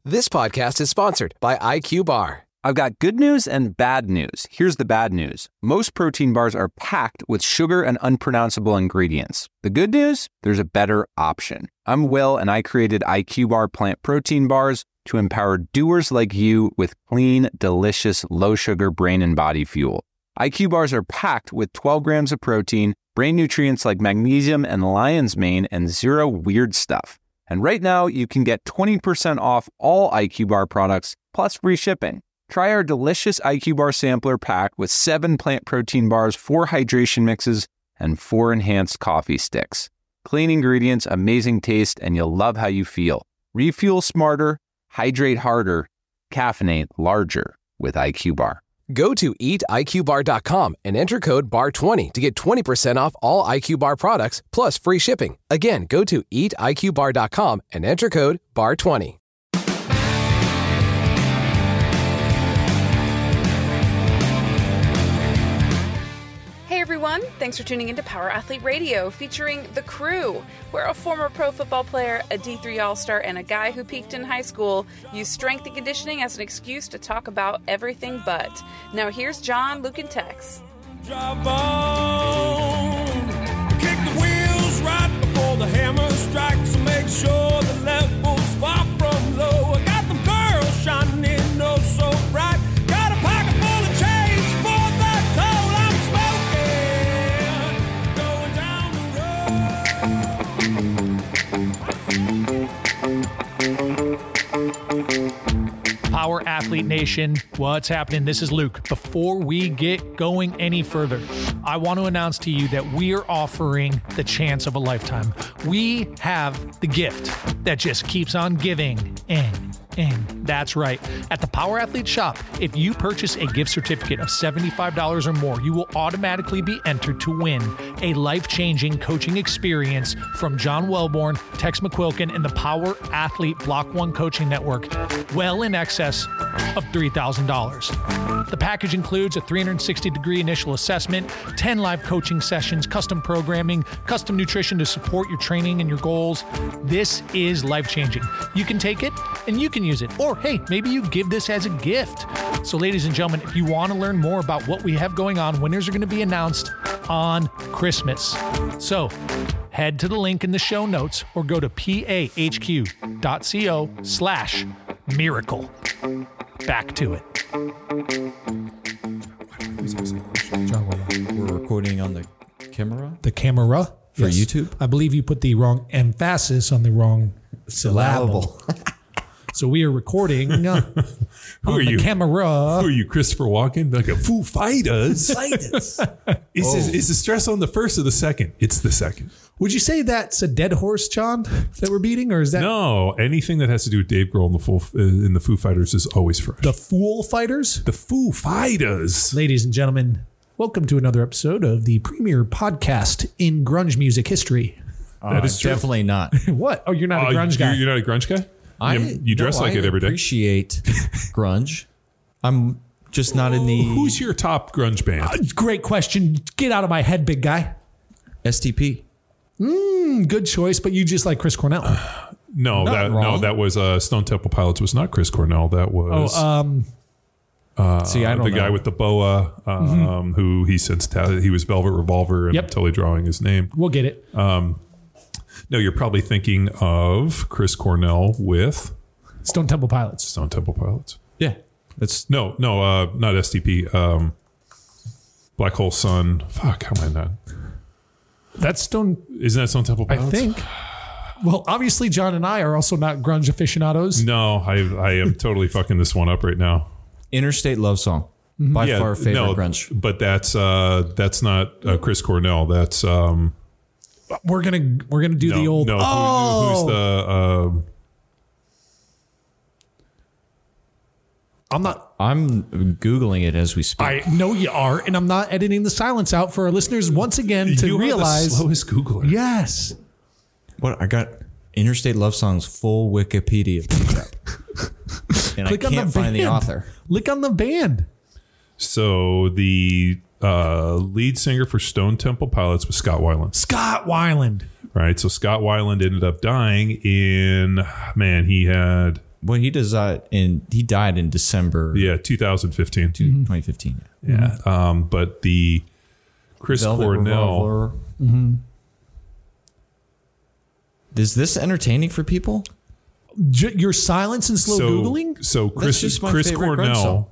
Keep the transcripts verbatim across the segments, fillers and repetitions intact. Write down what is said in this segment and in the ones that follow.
This podcast is sponsored by I Q Bar. I've got good news and bad news. Here's the bad news. Most protein bars are packed with sugar and unpronounceable ingredients. The good news? There's a better option. I'm Will, and I created I Q Bar plant protein bars to empower doers like you with clean, delicious, low-sugar brain and body fuel. I Q Bars are packed with twelve grams of protein, brain nutrients like magnesium and lion's mane, and zero weird stuff. And right now, you can get twenty percent off all I Q Bar products, plus free shipping. Try our delicious I Q Bar sampler pack with seven plant protein bars, four hydration mixes, and four enhanced coffee sticks. Clean ingredients, amazing taste, and you'll love how you feel. Refuel smarter, hydrate harder, caffeinate larger with I Q Bar. Go to eat I Q bar dot com and enter code B A R twenty to get twenty percent off all I Q Bar products, plus free shipping. Again, go to eat I Q bar dot com and enter code B A R twenty. Hey everyone, thanks for tuning into Power Athlete Radio, featuring The Crew, where a former pro football player, a D three All-Star, and a guy who peaked in high school use strength and conditioning as an excuse to talk about everything but. Now here's John, Luke, and Tex. Drive on, kick the wheels right before the hammer strikes, and make sure the level's far from low. I got them girls shining oh so bright. Got a pocket full of change for the toll. I'm smoking, going down the road. Power Athlete Nation, what's happening? This is Luke. Before we get going any further, I want to announce to you that we are offering the chance of a lifetime. We have the gift that just keeps on giving and and that's right. At the Power Athlete Shop, if you purchase a gift certificate of seventy-five dollars or more, you will automatically be entered to win a life-changing coaching experience from John Wellborn, Tex McQuilkin, and the Power Athlete Block One Coaching Network, well in excess of three thousand dollars. The package includes a three hundred sixty degree initial assessment, ten live coaching sessions, custom programming, custom nutrition to support your training and your goals. This is life-changing. You can take it and you can use it. Or hey, maybe you give this as a gift. So ladies and gentlemen, if you want to learn more about what we have going on, winners are going to be announced on Christmas. So head to the link in the show notes or go to pahq dot co slash miracle. Back to it. We're recording on the camera The camera for yes. YouTube. I believe you put the wrong emphasis on the wrong syllable. So we are recording uh, Who on are the you? camera. Who are you, Christopher Walken? Like a Foo Fighters. Fighters. Is, Oh. is, is the stress on the first or the second? It's the second. Would you say that's a dead horse, John, that we're beating, or is that No, anything that has to do with Dave Grohl in the, full, uh, in the Foo Fighters is always fresh. the Fool Fighters? The Foo Fighters. Ladies and gentlemen, welcome to another episode of the premier podcast in grunge music history. That is true. Definitely not. What? Oh, you're not Uh, a grunge you're, guy. you're not a grunge guy? I, you, you dress no, like I it every day. appreciate grunge. I'm just not in the Who's your top grunge band? Uh, Great question. Get out of my head, big guy. S T P. Mm, good choice, but you just like Chris Cornell. no, not that no, wrong. that was uh, Stone Temple Pilots. Was not Chris Cornell. That was Oh, um, See, I uh, don't the know. guy with the boa, um, Mm-hmm. who he since ta- he was Velvet Revolver, and Yep. I'm totally drawing his name. we'll get it. No, you're probably thinking of Chris Cornell with Stone Temple Pilots. Stone Temple Pilots. Yeah, it's No, no, uh, not S T P. Um, Black Hole Sun. Fuck, how am I not? That's Stone, Isn't that Stone Temple I Pilots? think. Well, obviously, John and I are also not grunge aficionados. No, I I am totally fucking this one up right now. Interstate Love Song. By far favorite no, grunge. but that's uh, that's not uh, Chris Cornell. That's um, We're gonna we're gonna do no, the old. no. who- oh, who's the? Um, I'm not. I'm Googling it as we speak. I know you are, and I'm not editing the silence out for our listeners once again to you realize. are the slowest Googler. Yes. What I got Interstate Love Songs full Wikipedia. And Click I on can't the find the band. author. Click on the band. So the uh, lead singer for Stone Temple Pilots was Scott Weiland. Scott Weiland. Right. So Scott Weiland ended up dying in, man, he had Well, he does. Uh, in he died in December. Yeah, two thousand fifteen. twenty fifteen. Yeah, um, but the Chris Velvet Cornell. Revolver. Mm-hmm. Is this entertaining for people? J- your silence and slow so, Googling? So Chris just my Chris favorite grunge Cornell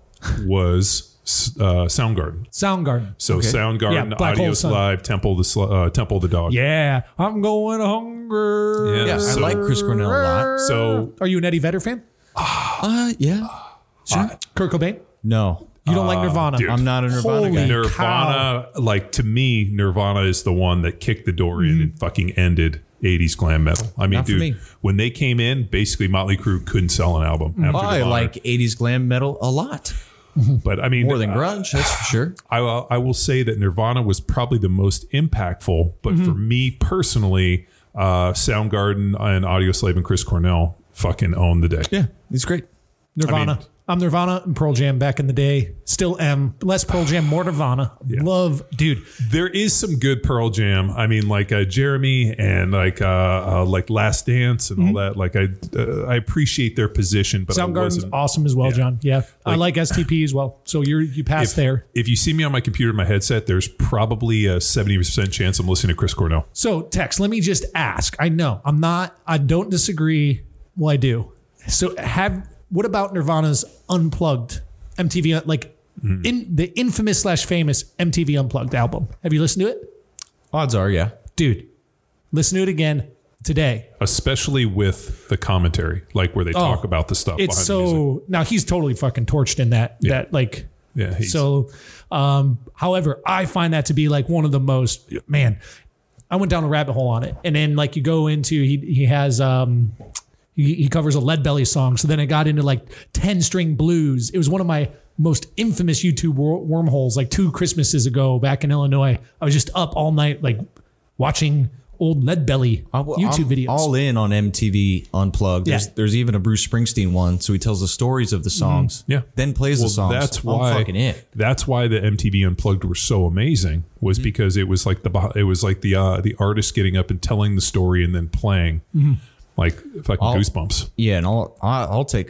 was uh, Soundgarden. Soundgarden. So Okay. Soundgarden, Yeah, Black Hole Audio Sun. Live, Temple the Sl- uh, Temple the Dog. Yeah. I'm going hungry. Yeah, Yeah, so- I like Chris Cornell a lot. So Are you an Eddie Vedder fan? Uh, yeah. Sure. Kurt Cobain? No, You don't like Nirvana? dude. I'm not a Nirvana Holy guy. Nirvana, like to me, Nirvana is the one that kicked the door in and fucking ended eighties glam metal. I mean, Not for dude, me. when they came in, basically Motley Crue couldn't sell an album. After I Divine. like eighties glam metal a lot. but I mean, More than uh, grunge, that's for sure. I, will- I will say that Nirvana was probably the most impactful, but for me personally, uh, Soundgarden and Audioslave and Chris Cornell fucking owned the day. Yeah, he's great. Nirvana. I mean- I'm Nirvana and Pearl Jam back in the day. Still am. Less Pearl Jam, more Nirvana. Yeah. Love, dude. There is some good Pearl Jam. I mean, like uh, Jeremy and like uh, uh, like Last Dance and all that. Like I uh, I appreciate their position, but I Soundgarden's wasn't. awesome as well, Yeah. John. Yeah. I Like- like S T P as well. So you're you passed If, there. if you see me on my computer, my headset, there's probably a seventy percent chance I'm listening to Chris Cornell. So Tex, let me just ask. I know I'm not. I don't disagree. Well, I do. So have. What about Nirvana's Unplugged M T V, like in the infamous slash famous M T V Unplugged album? Have you listened to it? Odds are, yeah. Dude, listen to it again today. Especially with the commentary, like where they talk about the stuff. It's behind the music. so now he's totally fucking torched in that Yeah. that like Yeah, he's- so um however, I find that to be like one of the most, man, I went down a rabbit hole on it. And then like you go into he he has um He, he covers a Lead Belly song. So then I got into like ten string blues. It was one of my most infamous YouTube wor- wormholes like two Christmases ago back in Illinois. I was just up all night, like watching old Lead Belly I- well, YouTube I'm videos. all in on M T V Unplugged. There's, Yeah. there's even a Bruce Springsteen one, so he tells the stories of the songs. Yeah. Then plays Well, the songs. That's I'm why. fucking it. That's why the M T V Unplugged were so amazing. Was because it was like the beh- it was like the uh, the artist getting up and telling the story and then playing, like fucking I'll- goosebumps. Yeah, and I'll I'll I'll take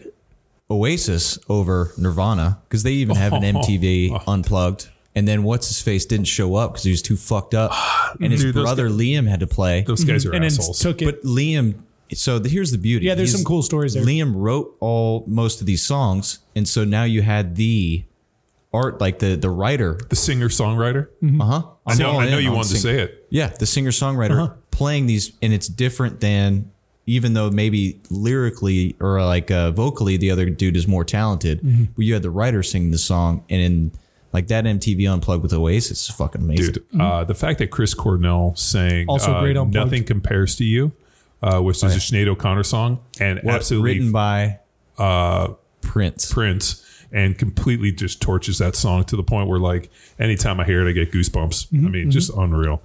Oasis over Nirvana because they even have an M T V Unplugged. And then what's his face didn't show up because he was too fucked up, and his Dude, those brother Liam had to play. Those guys are and then assholes. took it. But Liam, so the, here's the beauty. Yeah, there's He's- some cool stories there. Liam wrote all most of these songs, and so now you had the art, like the the writer. the singer songwriter. Mm-hmm. Uh huh. I know. I know you wanted to say it. Yeah, the singer songwriter Uh-huh. playing these, and it's different than, even though maybe lyrically or like uh, vocally the other dude is more talented. Mm-hmm. But you had the writer singing the song, and in like that M T V Unplugged with Oasis is fucking amazing. Dude, uh, the fact that Chris Cornell sang Also uh, great Unplugged. "Nothing Compares to You," uh, which is a Sinead O'Connor song, and What, absolutely written by uh, Prince. Prince, and completely just torches that song to the point where, like, anytime I hear it, I get goosebumps. Mm-hmm, I mean, just unreal.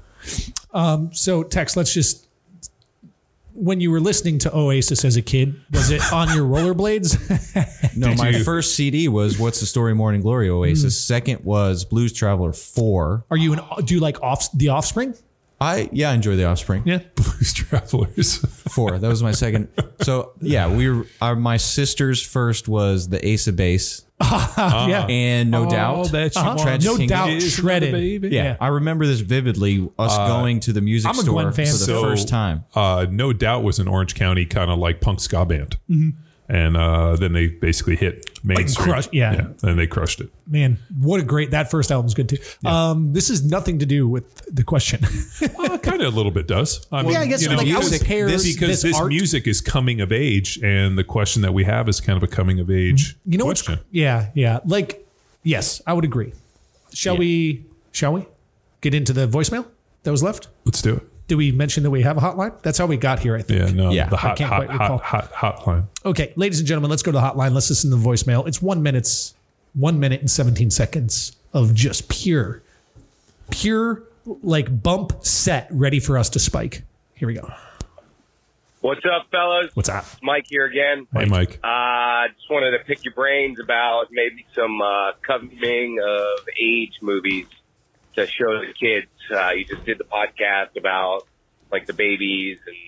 So Tex, let's just, when you were listening to Oasis as a kid, was it on your rollerblades? No, Did my you- first C D was "What's the Story, Morning Glory" Oasis. Mm. Second was Blues Traveler four. Are you an, do you like off the Offspring? I yeah, I enjoy the Offspring. Yeah. Blues Travelers. Four. That was my second. So yeah, we were. Our, my sister's first was the Ace of Base, yeah. and No All Doubt. that you Uh-huh. want No King doubt is shredded. baby. Yeah, Yeah. I remember this vividly. Us going to the music I'm a store Gwen for fan. the So, first time. Uh, No Doubt was an Orange County kind of like punk ska band. And uh, then they basically hit mainstream. crushed- yeah. And they crushed it. Man, what a great, that first album's good too. Um, this is nothing to do with the question. Uh, kind of a little bit does. I mean, yeah, I guess you know, like I would because- pair this, this, because this, art. music is coming of age, and the question that we have is kind of a coming of age You know what's, question. yeah, yeah. Like, yes, I would agree. Shall we, shall we get into the voicemail that was left? Let's do it. Did we mention that we have a hotline? That's how we got here, I think. Yeah, no, Yeah, the I hot, can't hot, quite recall. hot, hot, hotline. Okay, ladies and gentlemen, let's go to the hotline. Let's listen to the voicemail. It's one minutes, one minute and seventeen seconds of just pure, pure like bump set ready for us to spike. Here we go. What's up, fellas? What's up? Mike here again. Hey, Mike. Uh, just wanted to pick your brains about maybe some uh, coming of age movies to show the kids. Uh, you just did the podcast about like the babies and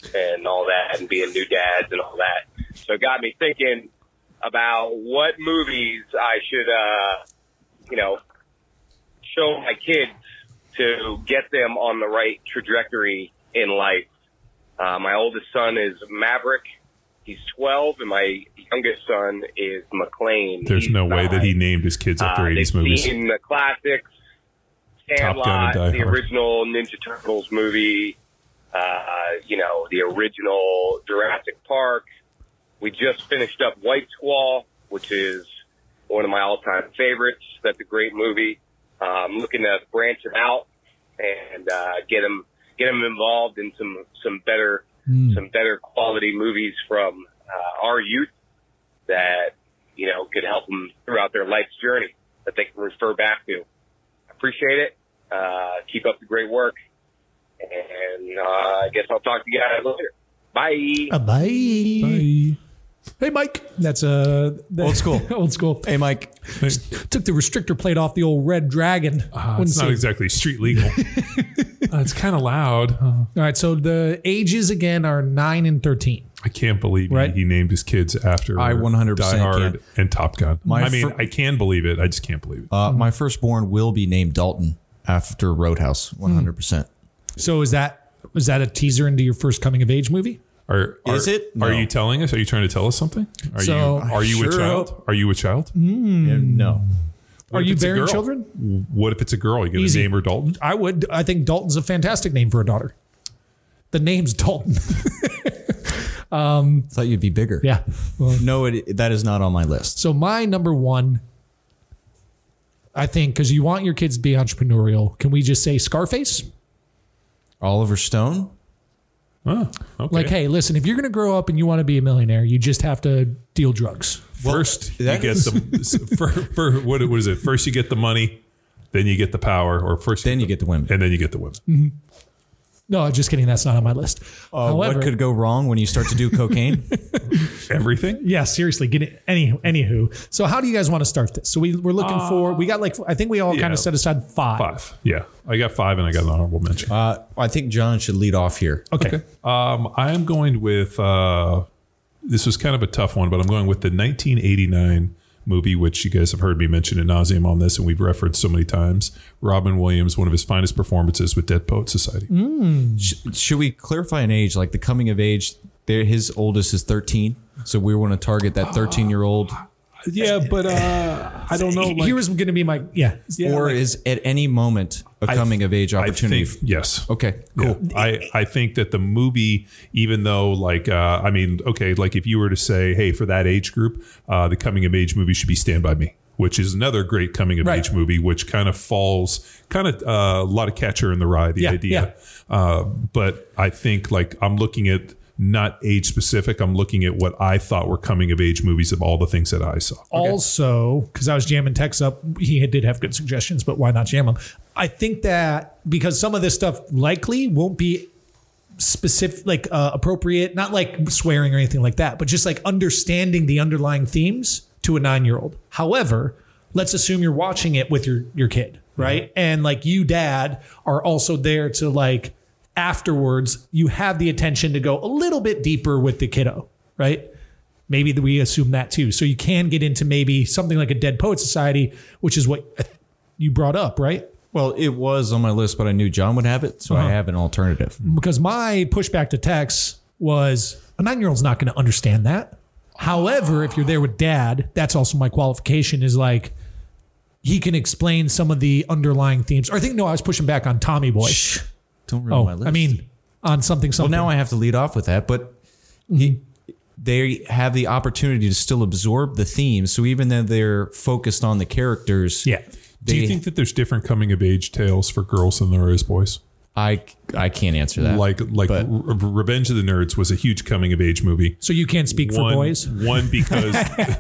and all that, and being new dads and all that. So it got me thinking about what movies I should, uh, you know, show my kids to get them on the right trajectory in life. Uh, my oldest son is Maverick. He's twelve, and my youngest son is McLean. There's He's no way nine. that he named his kids after Uh, eighties they've movies. seen the classics, Top Gun and Sandlot, Die the Hard. original Ninja Turtles movie, uh, you know, the original Jurassic Park. We just finished up White Squall, which is one of my all-time favorites. That's a great movie. Uh, I'm looking to branch it out and uh, get them get them involved in some some better Mm. some better quality movies from uh, our youth that, you know, could help them throughout their life's journey that they can refer back to. Appreciate it. Uh, keep up the great work. And uh, I guess I'll talk to you guys later. Bye. Uh, bye. Bye. Hey, Mike. That's uh, that- Old school. old school. Hey, Mike. Took the restrictor plate off the old Red Dragon. Uh, Wouldn't it's not say- exactly street legal. uh, it's kind of loud. Uh, All right, so the ages again are nine and thirteen. I can't believe he- Right. he, named his kids after I one hundred Die percent Hard can. and Top Gun. My I mean, fir- I can believe it. I just can't believe it. Uh, my firstborn will be named Dalton after Roadhouse, one hundred percent. So is that is that a teaser into your first coming of age movie? Are, are, Is it? Are No. you telling us? Are you trying to tell us something? Are So- you are you a Sure child? hope. Are you a child? No. What Are if you it's a bearing girl? children? What if it's a girl? Are you going to Easy. name her Dalton? I would. I think Dalton's a fantastic name for a daughter. The name's Dalton. Thought you'd be bigger. Yeah. Well, No, it, that is not on my list. so my number one, I think, because you want your kids to be entrepreneurial, can we just say Scarface? Oliver Stone. Oh, okay. Like, hey, listen, if you're going to grow up and you want to be a millionaire, you just have to deal drugs. First, you that get is- the for, for what, what is it? First, you get the money, then you get the power, or first, Then you get the women. and then you get the women. No, just kidding. That's not on my list. Uh, However, what could go wrong when you start to do cocaine? Everything. yeah, seriously, get it. Any, anywho, so how do you guys want to start this? So we we're looking for. We got like I think we all yeah. kind of set aside five. Five. Yeah, I got five, and I got an honorable mention. uh, I think John should lead off here. Okay. Um, I am going with. Uh, this was kind of a tough one, but I'm going with the nineteen eighty-nine movie, which you guys have heard me mention ad nauseum on this, and we've referenced so many times. Robin Williams, one of his finest performances with Dead Poet Society. Sh- should we clarify an age, like the coming of age? There, his oldest is thirteen, so we want to target that thirteen-year-old. Yeah, but uh, I don't know. Like, Here was going to be my yeah. yeah, or like, is at any moment a I- coming of age I opportunity? think- yes. Okay, cool. Yeah. I, I think that the movie, even though like, uh, I mean, okay, like if you were to say, hey, for that age group, uh, the coming of age movie should be Stand By Me, which is another great coming of Right. age movie, which kind of falls kind of uh, a lot of Catcher in the Rye, the Yeah, idea. Uh, but I think like I'm looking at not age specific. I'm looking at what I thought were coming of age movies of all the things that I saw. Also, because I was jamming Tex up, he did have good suggestions, but why not jam them? I think that because some of this stuff likely won't be specific, like uh, appropriate, not like swearing or anything like that, but just like understanding the underlying themes to a nine-year-old. However, let's assume you're watching it with your your kid, right? Mm-hmm. And like you, dad, are also there to like afterwards. You have the attention to go a little bit deeper with the kiddo, right? Maybe we assume that too. So you can get into maybe something like a Dead Poet Society, which is what you brought up, right? Well, it was on my list, but I knew John would have it, so Uh-huh. I have an alternative. Because my pushback to Tex was a nine-year-old's not going to understand that. However, if you're there with dad, that's also my qualification is like he can explain some of the underlying themes. Or I think, no, I was pushing back on Tommy Boy. Shh, don't ruin Oh, my list. I mean, on something, well, something. now I have to lead off with that, but he, they have the opportunity to still absorb the themes. So even though they're focused on the characters, yeah. Do you They- think that there's different coming of age tales for girls than there is boys? I I can't answer that. Like like but- Re- Revenge of the Nerds was a huge coming of age movie. So you can't speak for One, boys? one because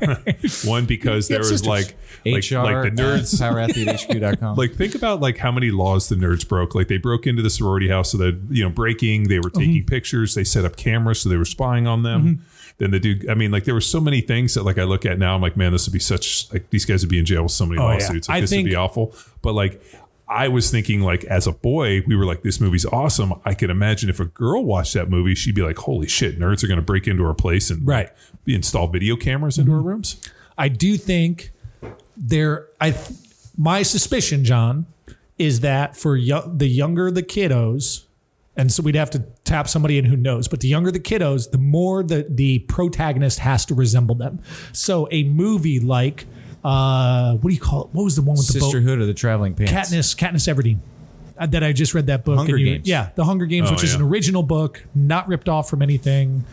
one because there have was sisters. like like, H R like the nerds. power athlete H Q dot com. Like think about like how many laws the nerds broke. Like they broke into the sorority house, so that you know breaking. They were taking Mm-hmm. pictures. They set up cameras, so they were spying on them. Then the dude. I mean, like there were so many things that like I look at now. I'm like, man, this would be such like these guys would be in jail with so many Oh, yeah. lawsuits. Like I this think- would be awful. But like. I was thinking, like, as a boy, we were like, this movie's awesome. I can imagine if a girl watched that movie, she'd be like, holy shit, nerds are going to break into our place and right. like, install video cameras into mm-hmm. our rooms. I do think there, I, my suspicion, John, is that for yo- the younger the kiddos, and so we'd have to tap somebody in who knows, but the younger the kiddos, the more the, the protagonist has to resemble them. So a movie like, uh, what do you call it? What was the one with the Sisterhood boat? of the Traveling Pants. Katniss, Katniss Everdeen. Uh, that I just read that book. Hunger and you, Games. Yeah, The Hunger Games, Oh, which is yeah. an original book, not ripped off from anything.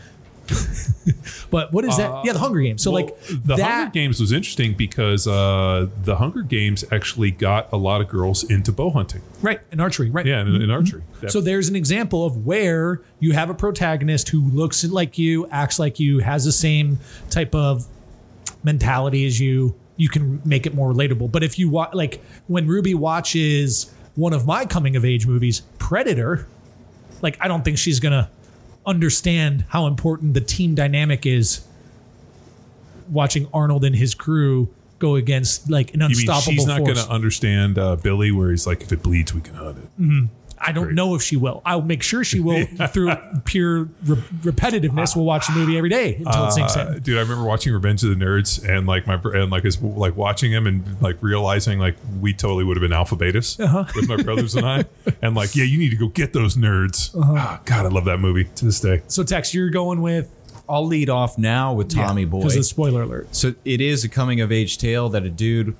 But what is that? Uh, Yeah, The Hunger Games. So well, like the that, Hunger Games was interesting because uh, the Hunger Games actually got a lot of girls into bow hunting. right, in archery, right. Yeah, in, in archery. That- So there's an example of where you have a protagonist who looks like you, acts like you, has the same type of mentality as you. You can make it more relatable. But if you watch, like when Ruby watches one of my coming of age movies, Predator, like I don't think she's gonna understand how important the team dynamic is. Watching Arnold and his crew go against like an you mean unstoppable she's not force. going to understand uh, Billy, where he's like, if it bleeds, we can hunt it. Mm-hmm. I don't Great. know if she will. I'll make sure she will through pure re- repetitiveness. We'll watch the movie every day until it sinks Uh, in. dude, I remember watching Revenge of the Nerds and like my br- and like is like watching him and like realizing like we totally would have been alpha betas Uh-huh. with my brothers and I, and like yeah, you need to go get those nerds. Uh-huh. Ah, God, I love that movie to this day. So Tex, you're going with I'll lead off now with Tommy Boy. because of the spoiler alert. So it is a coming of age tale that a dude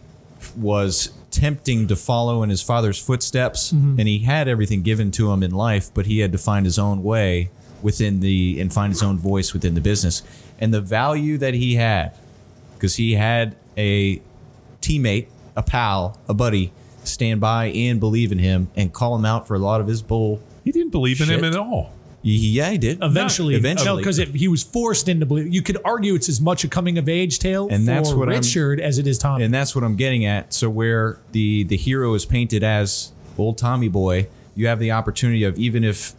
was tempting to follow in his father's footsteps, Mm-hmm. and he had everything given to him in life, but he had to find his own way within the and find his own voice within the business. And the value that he had, because he had a teammate, a pal, a buddy, stand by and believe in him and call him out for a lot of his bull. He didn't believe in him Shit. at all. Yeah, he did. Eventually, eventually, because he was forced into believe. You could argue it's as much a coming of age tale And for that's what I'm- Richard as it is Tommy. And that's what I'm getting at. So where the the hero is painted as old Tommy Boy, you have the opportunity of, even if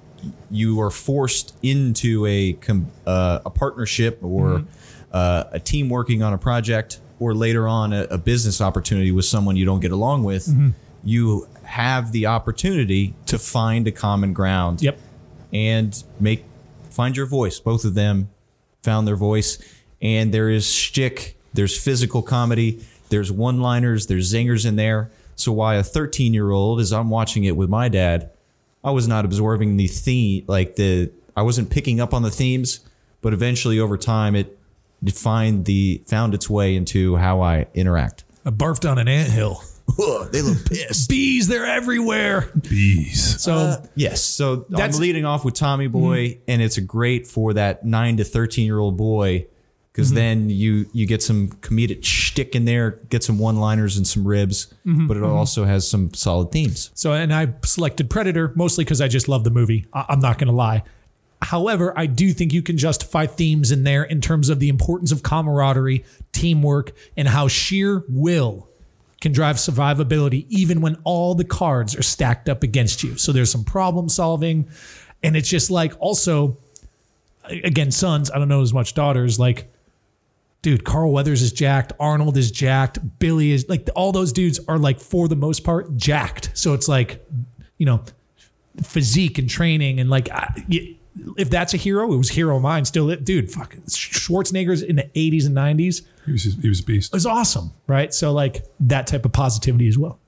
you are forced into a com- uh, a partnership or uh, a team working on a project, or later on a, a business opportunity with someone you don't get along with, you have the opportunity to find a common ground. Yep. And make find your voice. Both of them found their voice, and there is shtick, there's physical comedy, there's one-liners, there's zingers in there. So why a thirteen-year-old, as I'm watching it with my dad, I was not absorbing the theme, like the I wasn't picking up on the themes, but eventually over time it defined the found its way into how I interact. I barfed on an anthill. Ugh, they look pissed. Bees, they're everywhere. Bees. So Uh, yes, so That's- I'm leading off with Tommy Boy, and it's a great for that nine to thirteen year old boy, because then you you get some comedic shtick in there, get some one liners and some ribs, but it also has some solid themes. So, and I selected Predator mostly because I just love the movie. I- I'm not going to lie. However, I do think you can justify themes in there in terms of the importance of camaraderie, teamwork, and how sheer will can drive survivability even when all the cards are stacked up against you. So there's some problem solving. And it's just like, also, again, sons, I don't know as much daughters, like, dude, Carl Weathers is jacked. Arnold is jacked. Billy is like, all those dudes are like, for the most part, jacked. So it's like, you know, physique and training. And like, I, if that's a hero, it was hero of mine. Still, dude, fuck, Schwarzenegger's in the eighties and nineties. He was he was a beast. It was awesome, right? So like that type of positivity as well.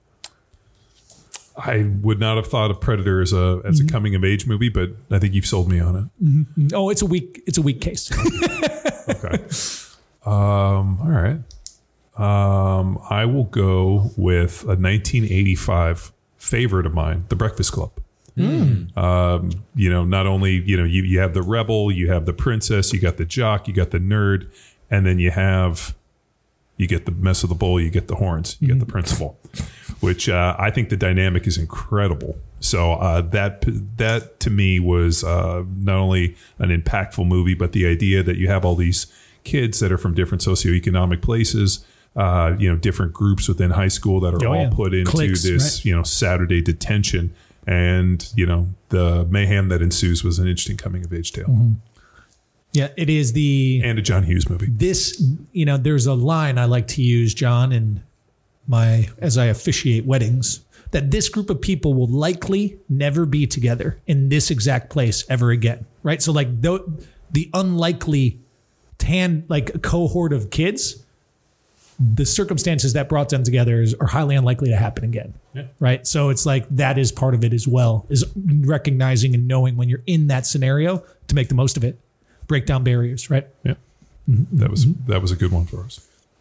I would not have thought of Predator as a as a coming of age movie, but I think you've sold me on it. Oh, it's a weak, it's a weak case. Okay. Um, all right. Um, I will go with a nineteen eighty-five favorite of mine, The Breakfast Club. Um, you know, not only, you know, you, you have the rebel, you have the princess, you got the jock, you got the nerd, and then you have, you get the mess of the bull, you get the horns, you get the principal, which uh, I think the dynamic is incredible. So uh, that that to me was uh, not only an impactful movie, but the idea that you have all these kids that are from different socioeconomic places, uh, you know, different groups within high school that are Oh, all yeah. put into Cliques, this, right? you know, Saturday detention. And, you know, the mayhem that ensues was an interesting coming of age tale. Mm-hmm. Yeah, it is the And a John Hughes movie. this, you know, there's a line I like to use, John, in my as I officiate weddings. that this group of people will likely never be together in this exact place ever again, right? So like the, the unlikely tan, like a cohort of kids, the circumstances that brought them together is, are highly unlikely to happen again, yeah. right? So it's like that is part of it as well, is recognizing and knowing when you're in that scenario to make the most of it, break down barriers, right? Yeah, mm-hmm. that was that was a good one for us.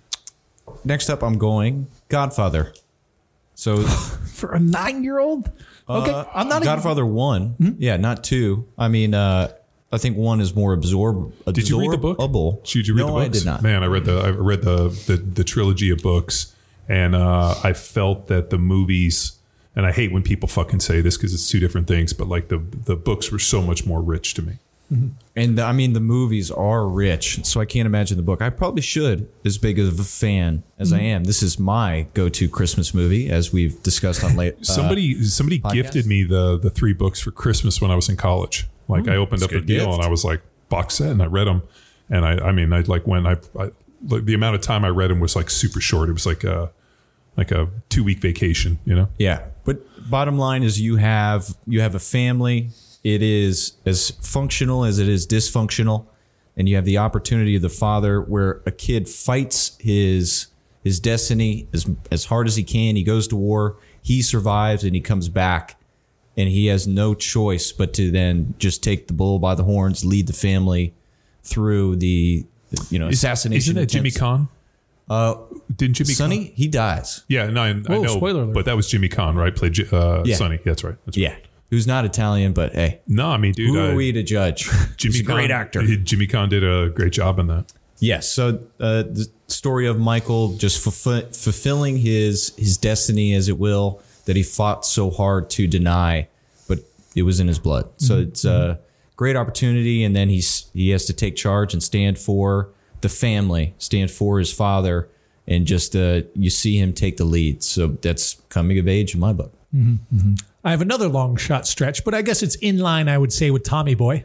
Next up, I'm going Godfather. So for a nine-year-old, okay, uh, I'm not Godfather even... one, mm-hmm. yeah, not two. I mean, uh, I think one is more absorb. Did you read the book? Did you read no, the books? I did not. Man, I read the I read the the, the trilogy of books, and uh, I felt that the movies. And I hate when people fucking say this because it's two different things, but like the the books were so much more rich to me. Mm-hmm. And the, I mean, the movies are rich, so I can't imagine the book. I probably should, as big of a fan as mm-hmm. I am. This is my go-to Christmas movie, as we've discussed on late. Uh, somebody somebody podcast. gifted me the the three books for Christmas when I was in college. Like mm, I opened up a deal gift. and I was like box set, and I read them. And I I mean I like when I, I like the amount of time I read them was like super short. It was like a like a two week vacation, you know. Yeah, but bottom line is you have you have a family. It is as functional as it is dysfunctional, and you have the opportunity of the father where a kid fights his his destiny as as hard as he can. He goes to war, he survives, and he comes back, and he has no choice but to then just take the bull by the horns, lead the family through the you know assassination. Isn't that Jimmy Kahn? Uh, Didn't Jimmy Sonny? Kahn? He dies. Yeah, no, I, Whoa, I know. spoiler alert. But that was Jimmy Kahn, right? Played uh, yeah. Sonny. That's right. That's yeah. right. Who's not Italian, but hey. No, I mean, dude. Who uh, are we to judge? Jimmy He's a Kahn, great actor. Jimmy Kahn did a great job in that. Yes. So uh, the story of Michael just fulfill, fulfilling his his destiny, as it will, that he fought so hard to deny, but it was in his blood. So mm-hmm. it's a great opportunity, and then he's he has to take charge and stand for the family, stand for his father, and just uh, you see him take the lead. So that's coming of age in my book. Mm-hmm, mm-hmm. I have another long shot stretch, but I guess it's in line, I would say, with Tommy Boy.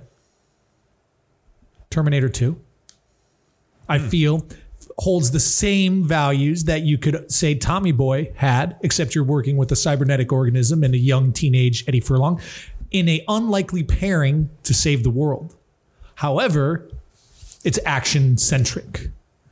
Terminator two. I mm. feel holds the same values that you could say Tommy Boy had, except you're working with a cybernetic organism and a young teenage Eddie Furlong in a unlikely pairing to save the world. However, it's action centric.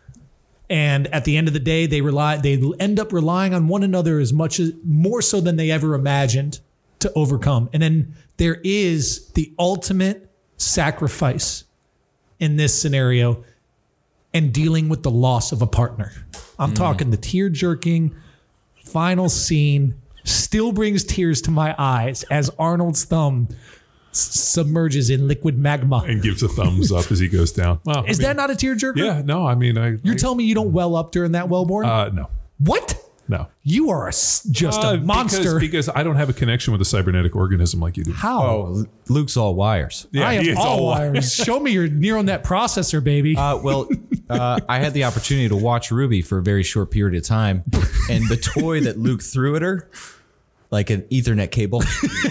And at the end of the day, they rely, they end up relying on one another as much as more so than they ever imagined to overcome. And then there is the ultimate sacrifice in this scenario and dealing with the loss of a partner. I'm mm. talking the tear jerking final scene still brings tears to my eyes as Arnold's thumb submerges in liquid magma and gives a thumbs up as he goes down. Well, is I mean, that not a tearjerker? Yeah, no, I mean, I, you're I, telling me you don't well up during that Wellborn? Uh, no. What? No. You are a, just uh, a monster. Because, because I don't have a connection with a cybernetic organism like you do. How? Oh, Luke's all wires. Yeah, I am all, all wires. Show me your neural net processor, baby. Uh, well, uh, I had the opportunity to watch Ruby for a very short period of time, and the toy that Luke threw at her, like an Ethernet cable.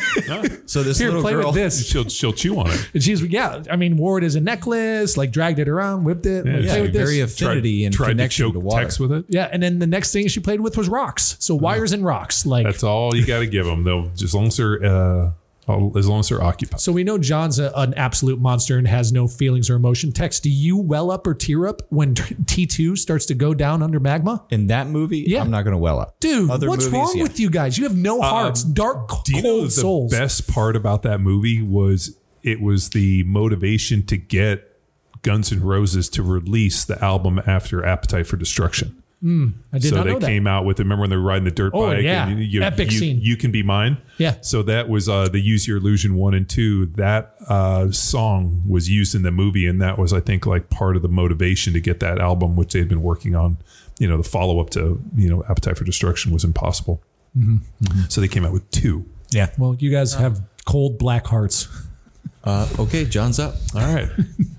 So this Here, little play girl, with this. She'll she'll chew on it. And she's yeah. I mean, wore it as a necklace, like dragged it around, whipped it. Yeah, like, yeah play with very this. affinity tried, and tried connection to, to, choke water. text with it. Yeah, and then the next thing she played with was rocks. So wires and rocks. Like that's all you got to give them. They'll just as long as they're uh, as long as they're occupied. So we know John's a, an absolute monster and has no feelings or emotion. Tex, do you well up or tear up when T two starts to go down under magma? In that movie, yeah. I'm not going to well up. Dude, Other what's movies, wrong yeah. with you guys? You have no hearts, Um, dark, Do you cold know the souls. best part about that movie was it was the motivation to get Guns N' Roses to release the album after Appetite for Destruction. Mm, I did so not they know that. came out with it. Remember when they were riding the dirt Oh, bike? yeah. And you, Epic you, scene. You Can Be Mine. Yeah. So that was uh, the Use Your Illusion one and two. That uh, song was used in the movie, and that was, I think, like part of the motivation to get that album, which they'd been working on. You know, the follow up to you know Appetite for Destruction was impossible. Mm-hmm. Mm-hmm. So they came out with two. Yeah. Well, you guys have cold black hearts. Uh, okay, John's up. All right.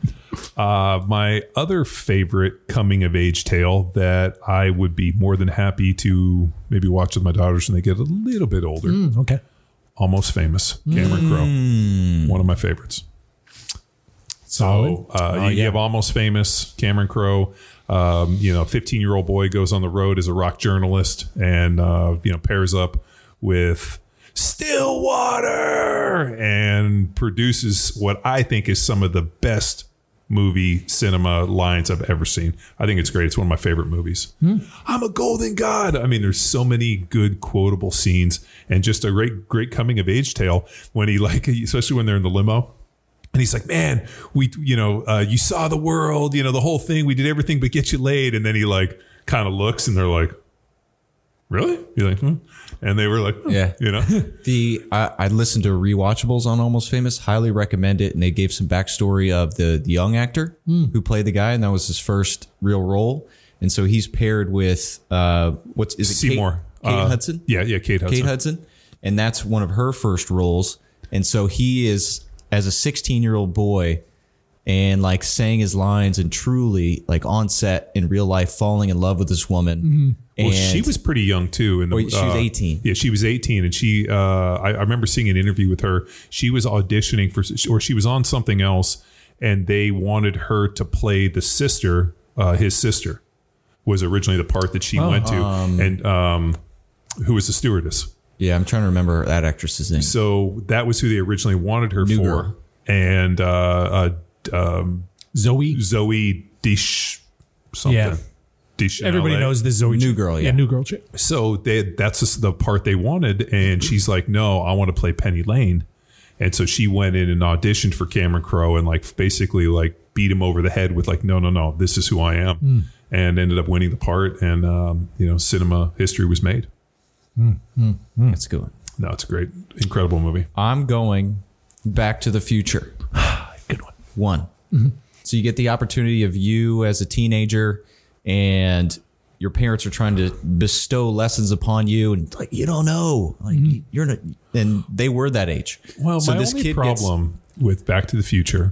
Uh, my other favorite coming of age tale that I would be more than happy to maybe watch with my daughters when they get a little bit older. Mm, okay. Almost Famous. Cameron Mm. Crowe. One of my favorites. Solid. So uh, Oh, you, you yeah. have Almost Famous, Cameron Crowe. Um, you know, fifteen year old boy goes on the road as a rock journalist and, uh, you know, pairs up with Stillwater and produces what I think is some of the best movie cinema lines I've ever seen. I think it's great. It's one of my favorite movies. Hmm. I'm a golden god. I mean, there's so many good quotable scenes and just a great, great coming of age tale when he like, especially when they're in the limo. And he's like, man, we, you know, uh, you saw the world, you know, the whole thing. We did everything but get you laid. And then he like kind of looks and they're like, really? You're like, hmm? And they were like, oh, yeah, you know, the I, I listened to Rewatchables on Almost Famous. Highly recommend it. And they gave some backstory of the, the young actor mm. who played the guy, and that was his first real role. And so he's paired with uh, what's is it Seymour Kate, Kate uh, Hudson? Yeah, yeah, Kate Hudson. Kate Hudson, and that's one of her first roles. And so he is as a sixteen year old boy. And like saying his lines and truly like on set in real life falling in love with this woman. Mm-hmm. And well, she was pretty young too. And oh, she was uh, eighteen. Yeah, she was eighteen, and she. Uh, I, I remember seeing an interview with her. She was auditioning for, or she was on something else, and they wanted her to play the sister. Uh, his sister was originally the part that she oh, went to, um, and um, who was the stewardess. Yeah, I'm trying to remember that actress's name. So that was who they originally wanted her New for, girl. and. Uh, uh, Um, Zoe Zoe Dish something. Yeah. Dish Everybody knows the Zoe New chick. girl, yeah. yeah, new girl chick. So they that's just the part they wanted, and she's like, "No, I want to play Penny Lane." And so she went in and auditioned for Cameron Crowe and like basically like beat him over the head with like, "No, no, no, this is who I am," mm. and ended up winning the part. And um, you know, cinema history was made. Mm, mm, mm. That's a good one. No, it's a great, incredible movie. I'm going Back to the Future. Good one. One. Mm-hmm. So you get the opportunity of you as a teenager, and your parents are trying to bestow lessons upon you, and like you don't know, like mm-hmm. you're not, and they were that age. Well, so my this only kid problem gets, with Back to the Future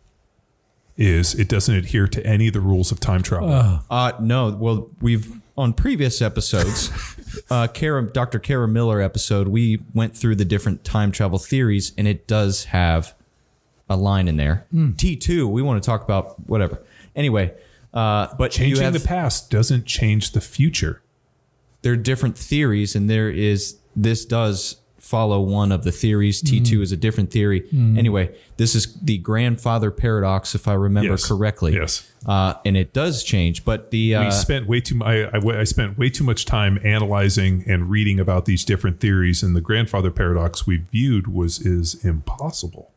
is it doesn't adhere to any of the rules of time travel. Uh, uh no. Well, we've on previous episodes, uh, Kara, Doctor Kara Miller episode, we went through the different time travel theories, and it does have a line in there. Mm. T two, we want to talk about whatever. Anyway, uh, but changing you have, the past doesn't change the future. There are different theories, and there is this does follow one of the theories. Mm. T two is a different theory. Mm. Anyway, this is the grandfather paradox, if I remember yes. correctly. Yes, uh, and it does change. But the uh, we spent way too. I, I I spent way too much time analyzing and reading about these different theories, and the grandfather paradox we viewed was is impossible.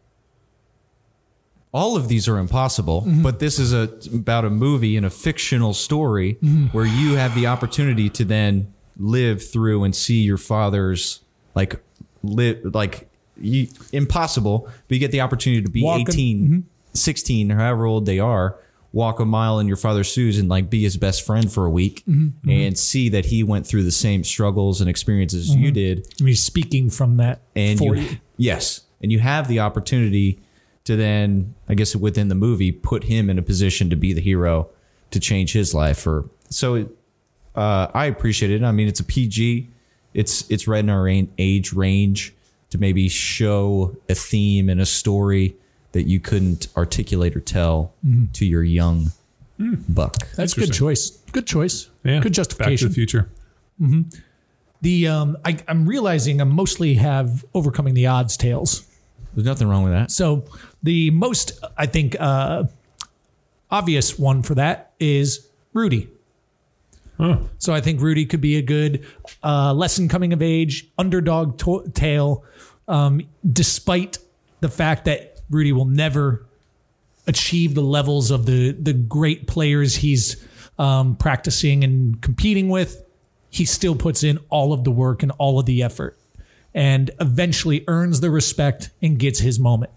All of these are impossible, mm-hmm. but this is a, about a movie and a fictional story mm-hmm. where you have the opportunity to then live through and see your father's like live like you, impossible, but you get the opportunity to be Walking. eighteen, mm-hmm. sixteen, or however old they are, walk a mile in your father's shoes and like be his best friend for a week mm-hmm. and see that he went through the same struggles and experiences mm-hmm. you did. I mean, speaking from that and for you, you. Yes. And you have the opportunity to then, I guess within the movie, put him in a position to be the hero to change his life. Or so uh, I appreciate it. I mean, it's a P G. It's it's right in our age range to maybe show a theme and a story that you couldn't articulate or tell mm. to your young mm. buck. That's a good choice. Good choice. Yeah. Good justification. Back to the Future. Mm-hmm. The um, I, I'm realizing I mostly have Overcoming the Odds tales. There's nothing wrong with that. So the most, I think, uh, obvious one for that is Rudy. Huh. So I think Rudy could be a good uh, lesson coming of age, underdog to- tale, um, despite the fact that Rudy will never achieve the levels of the, the great players he's um, practicing and competing with. He still puts in all of the work and all of the effort, and eventually earns the respect and gets his moment.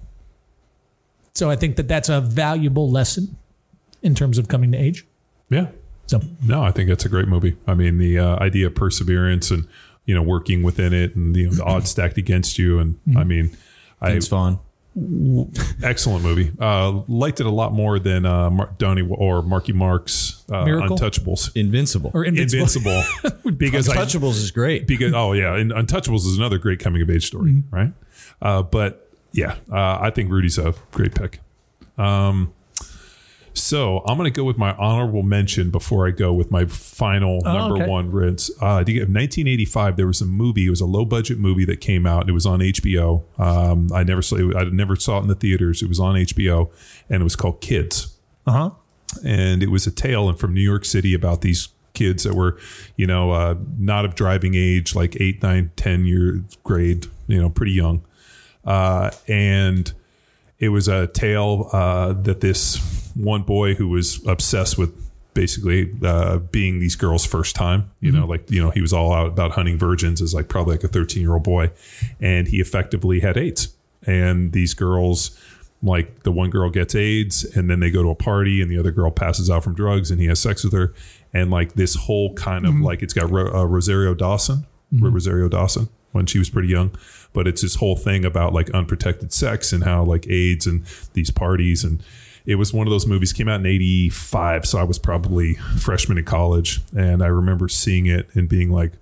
So I think that that's a valuable lesson in terms of coming to age. Yeah. So no, I think that's a great movie. I mean, the uh, idea of perseverance and, you know, working within it and you know, the odds stacked against you. And mm-hmm. I mean, Vince Vaughn. Excellent movie. Uh, liked it a lot more than uh, Mar- Donnie or Marky Mark's uh, Untouchables. Invincible. Or Invincible. Invincible. Because Untouchables I, is great. Because oh yeah, and Untouchables is another great coming of age story, mm-hmm. right? Uh, but yeah, uh, I think Rudy's a great pick. Um, So I'm going to go with my honorable mention before I go with my final Oh, number okay. one rinse. Uh, I think in nineteen eighty-five there was a movie. It was a low budget movie that came out. And it was on H B O. Um, I never saw. I never saw it in the theaters. It was on H B O, and it was called Kids. Uh huh. And it was a tale from New York City about these kids that were, you know, uh, not of driving age, like eight, nine, ten year grade, you know, pretty young. Uh, and it was a tale uh, that this one boy who was obsessed with basically uh, being these girls' first time, you mm-hmm. know, like, you know, he was all out about hunting virgins as like probably like a thirteen year old boy. And he effectively had AIDS. And these girls, like the one girl gets AIDS and then they go to a party and the other girl passes out from drugs and he has sex with her. And like this whole kind of mm-hmm. like, it's got Ro- uh, Rosario Dawson, mm-hmm. Rosario Dawson when she was pretty young. But it's this whole thing about like unprotected sex and how like AIDS and these parties. And it was one of those movies, came out in eighty-five. So I was probably freshman in college. And I remember seeing it and being like,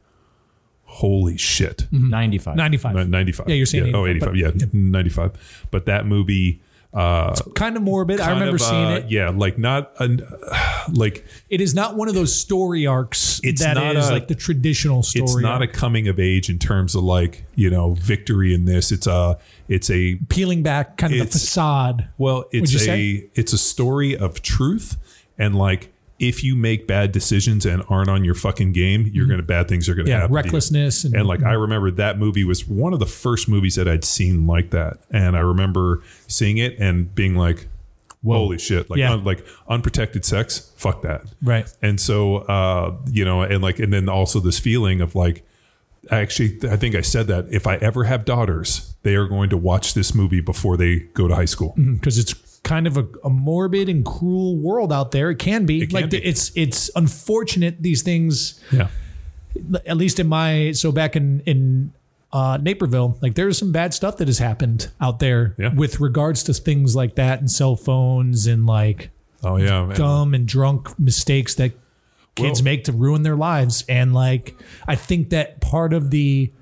holy shit. Mm-hmm. ninety-five. ninety-five. ninety-five. Yeah, you're saying yeah. Oh, eighty-five, eighty-five. but, yeah, yeah. ninety-five. But that movie... Uh, kind of morbid. I remember of, uh, seeing it. Yeah, like not an, uh, like it is not one of those story arcs it's that not is a, like the traditional story. It's not arc. a coming of age in terms of like, you know, victory in this. It's a it's a peeling back kind of the facade. Well, it's you a say? it's a story of truth, and like if you make bad decisions and aren't on your fucking game, you're mm-hmm. gonna bad things are gonna yeah, happen. recklessness to you. and, and like I remember that movie was one of the first movies that I'd seen like that, and I remember seeing it and being like, Whoa. holy shit, like yeah. un, like unprotected sex, fuck that. Right. And so uh you know, and like and then also this feeling of like, actually I think I said that if I ever have daughters, they are going to watch this movie before they go to high school, because mm-hmm, it's kind of a, a morbid and cruel world out there. It can be it can like be. it's it's unfortunate these things. Yeah. At least in my so back in in uh, Naperville, like there's some bad stuff that has happened out there yeah. with regards to things like that and cell phones and like oh yeah man. dumb and drunk mistakes that kids well, make to ruin their lives. And like I think that part of the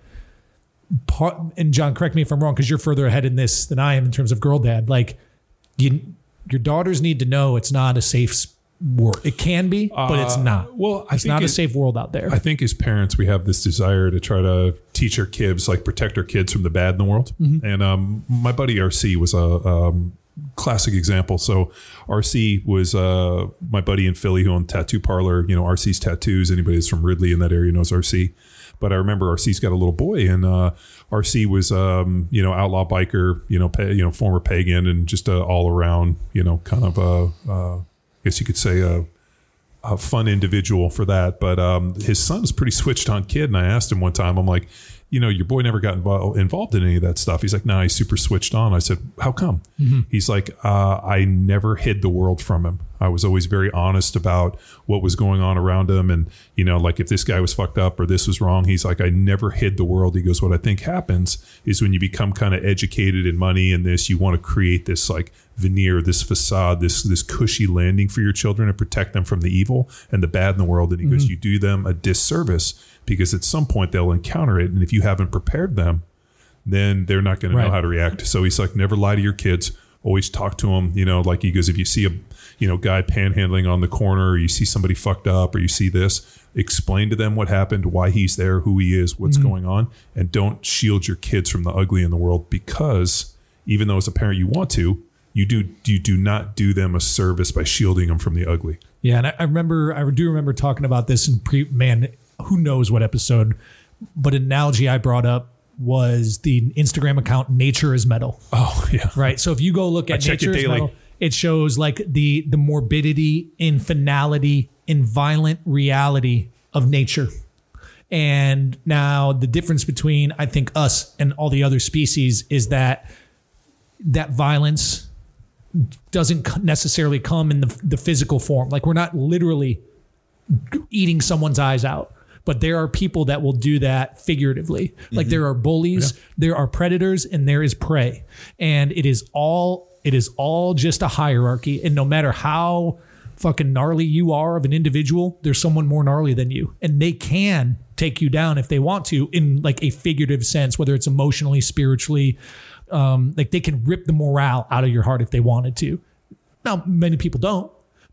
part, and John, correct me if I'm wrong because you're further ahead in this than I am in terms of Girl Dad. Like you, your daughters need to know it's not a safe world. It can be, but it's not. Uh, well, I it's think not it, a safe world out there. I think as parents, we have this desire to try to teach our kids, like protect our kids from the bad in the world. Mm-hmm. And um, my buddy R C was a um, classic example. So R C was uh, my buddy in Philly who owned a tattoo parlor. You know, R C's Tattoos. Anybody that's from Ridley in that area knows R C. But I remember R C's got a little boy, and uh, R C was, um, you know, outlaw biker, you know, pay, you know, former pagan, and just a all around, you know, kind of a, uh, I guess you could say a, a fun individual for that. But um, his son is a pretty switched on kid, and I asked him one time, I'm like, you know, your boy never got invo- involved in any of that stuff. He's like, no, nah, he's super switched on. I said, how come? Mm-hmm. He's like, uh, I never hid the world from him. I was always very honest about what was going on around him. And, you know, like if this guy was fucked up or this was wrong, he's like, I never hid the world. He goes, what I think happens is when you become kind of educated in money and this, you want to create this like veneer, this facade, this this cushy landing for your children and protect them from the evil and the bad in the world. And he mm-hmm. goes, you do them a disservice because at some point they'll encounter it. And if you haven't prepared them, then they're not going right. to know how to react. So he's like, never lie to your kids. Always talk to them. You know, like he goes, if you see a you know guy panhandling on the corner, or you see somebody fucked up, or you see this, explain to them what happened, why he's there, who he is, what's mm-hmm. going on. And don't shield your kids from the ugly in the world, because even though as a parent you want to, you do you do not do them a service by shielding them from the ugly. Yeah, and I, I remember, I do remember talking about this in pre, man, who knows what episode, but an analogy I brought up was the Instagram account Nature is Metal. Oh, yeah. Right. So if you go look at Nature is Metal, it shows like the the morbidity in finality in violent reality of nature. And now the difference between, I think, us and all the other species is that that violence doesn't necessarily come in the, the physical form. Like we're not literally eating someone's eyes out. But there are people that will do that figuratively. Like mm-hmm. there are bullies, yeah. there are predators, and there is prey. And it is all it is all just a hierarchy. And no matter how fucking gnarly you are of an individual, there's someone more gnarly than you. And they can take you down if they want to in like a figurative sense, whether it's emotionally, spiritually. Um, like they can rip the morale out of your heart if they wanted to. Now, many people don't.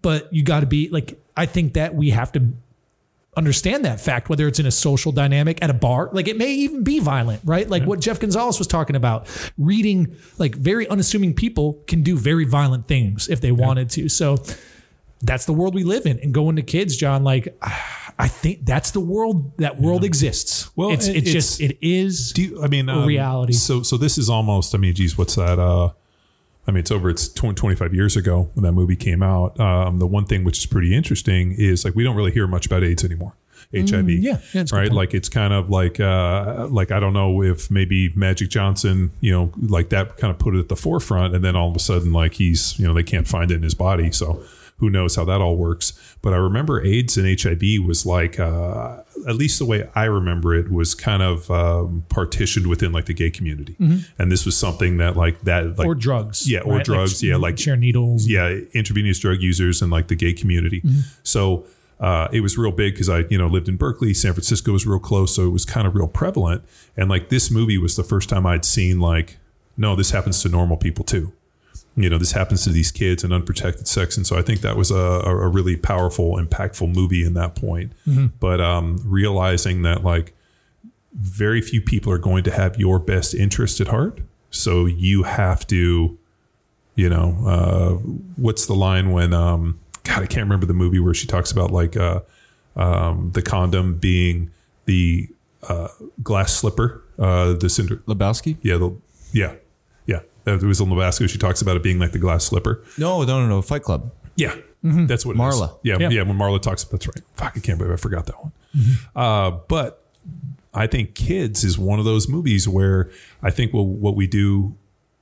but you got to be like, I think that we have to understand that fact, whether it's in a social dynamic at a bar, like it may even be violent, right? Like yeah. what Jeff Gonzalez was talking about, reading, like very unassuming people can do very violent things if they yeah. wanted to. So that's the world we live in. And going to kids, John, like I think that's the world, that world yeah. exists. Well, it's, it's, it's just, it is do you, I mean, a um, reality. So, so this is almost, I mean, geez, what's that? Uh, I mean, it's over, it's twenty, twenty-five years ago when that movie came out. Um, the one thing which is pretty interesting is like, we don't really hear much about AIDS anymore. H I V. Mm, yeah, yeah right. Like it's kind of like, uh, like, I don't know if maybe Magic Johnson, you know, like that kind of put it at the forefront. And then all of a sudden, like he's, you know, they can't find it in his body. So who knows how that all works. But I remember AIDS and H I V was like, uh, at least the way I remember it was kind of um, partitioned within like the gay community. Mm-hmm. And this was something that like that, like, or drugs. Yeah. Or right? drugs. Like, yeah. Like share needles. Yeah. Intravenous drug users and like the gay community. Mm-hmm. So uh, it was real big because I, you know, lived in Berkeley. San Francisco was real close. So it was kind of real prevalent. And like this movie was the first time I'd seen like, no, this happens to normal people too. You know, this happens to these kids and unprotected sex. And so I think that was a, a really powerful, impactful movie in that point. Mm-hmm. But um, realizing that like very few people are going to have your best interest at heart. So you have to, you know, uh, what's the line when, um, God, I can't remember the movie where she talks about like uh, um, the condom being the uh, glass slipper, uh, the cinder. Lebowski? Yeah. The, yeah. Yeah. It was in Lebowski. She talks about it being like the glass slipper. No, no, no, no. Fight Club. Yeah. Mm-hmm. That's what it Marla. is. Yeah, yeah. Yeah. When Marla talks, that's right. Fuck, I can't believe I forgot that one. Mm-hmm. Uh, but I think Kids is one of those movies where I think what, what we do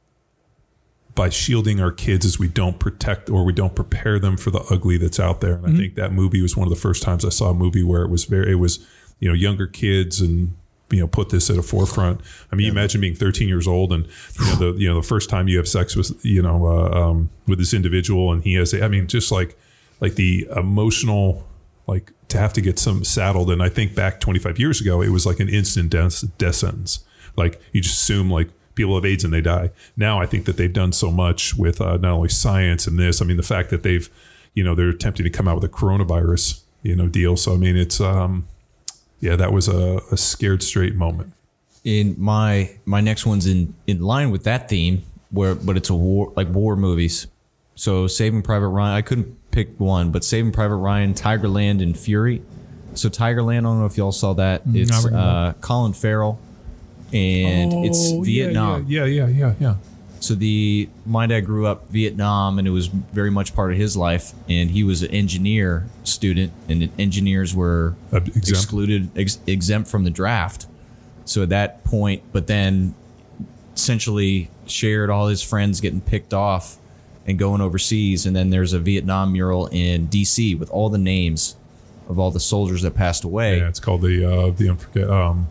by shielding our kids is we don't protect or we don't prepare them for the ugly that's out there. And mm-hmm. I think that movie was one of the first times I saw a movie where it was very, it was, you know, younger kids and, you know, put this at a forefront. I mean, yeah. you imagine being thirteen years old and, you know, the, you know, the first time you have sex with, you know, uh, um, with this individual and he has, I mean, just like, like the emotional, like to have to get some saddled. And I think back twenty-five years ago, it was like an instant death, death sentence. Like you just assume like people have AIDS and they die. Now I think that they've done so much with uh, not only science and this, I mean, the fact that they've, you know, they're attempting to come out with a coronavirus, you know, deal. So, I mean, it's, um, yeah, that was a, a scared straight moment. In my my next one's in, in line with that theme, where but it's a war like war movies. So Saving Private Ryan, I couldn't pick one, but Saving Private Ryan, Tigerland, and Fury. So Tigerland, I don't know if y'all saw that. It's uh, Colin Farrell, and oh, it's Vietnam. Yeah, yeah, yeah, yeah, yeah. So the my dad grew up Vietnam, and it was very much part of his life. And he was an engineer student, and engineers were uh, exempt. excluded, ex- exempt from the draft. So at that point, but then essentially shared all his friends getting picked off and going overseas. And then there's a Vietnam mural in D C with all the names of all the soldiers that passed away. Yeah, it's called the uh, the unforget. Um,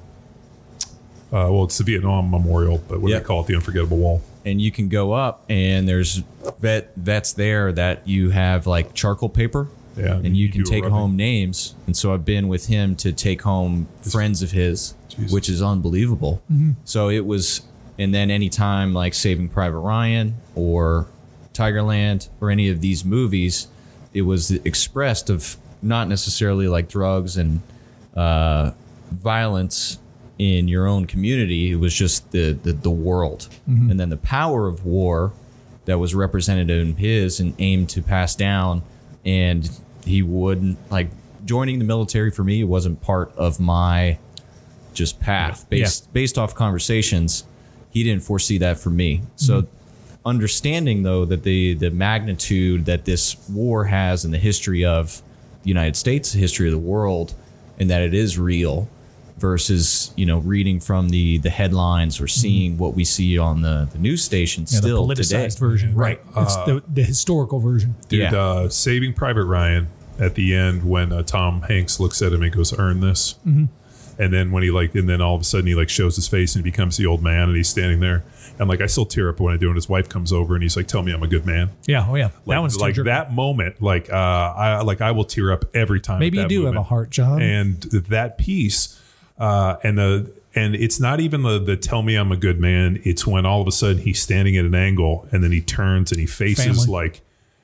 uh, well, it's the Vietnam Memorial, but what yep. do they call it? The Unforgettable Wall. And you can go up, and there's vet vets there that you have like charcoal paper, yeah, and you, you can take home names. And so I've been with him to take home his friends of his, Jesus. Which is unbelievable. Mm-hmm. So it was, and then anytime like Saving Private Ryan or Tigerland or any of these movies, it was expressed of not necessarily like drugs and uh, violence in your own community. It was just the the, the world. Mm-hmm. And then the power of war that was represented in his and aimed to pass down. And he wouldn't like joining the military for me. It wasn't part of my just path based yeah. based off conversations. He didn't foresee that for me. Mm-hmm. So understanding though that the the magnitude that this war has in the history of the United States, the history of the world, and that it is real, versus, you know, reading from the, the headlines or seeing mm-hmm. what we see on the, the news station yeah, still the politicized today. Version, right? Uh, it's the, the historical version. Dude, yeah. uh, Saving Private Ryan at the end when uh, Tom Hanks looks at him and goes, "Earn this," mm-hmm. and then when he like, and then all of a sudden he like shows his face and he becomes the old man and he's standing there. And like I still tear up when I do, and his wife comes over and he's like, "Tell me I'm a good man." Yeah, oh yeah, like, that one's like true. That moment. Like uh, I like I will tear up every time. Maybe you do moment. have a heart, John. And that piece, uh, and the and it's not even the the "tell me I'm a good man." It's when all of a sudden he's standing at an angle and then he turns and he faces Family. like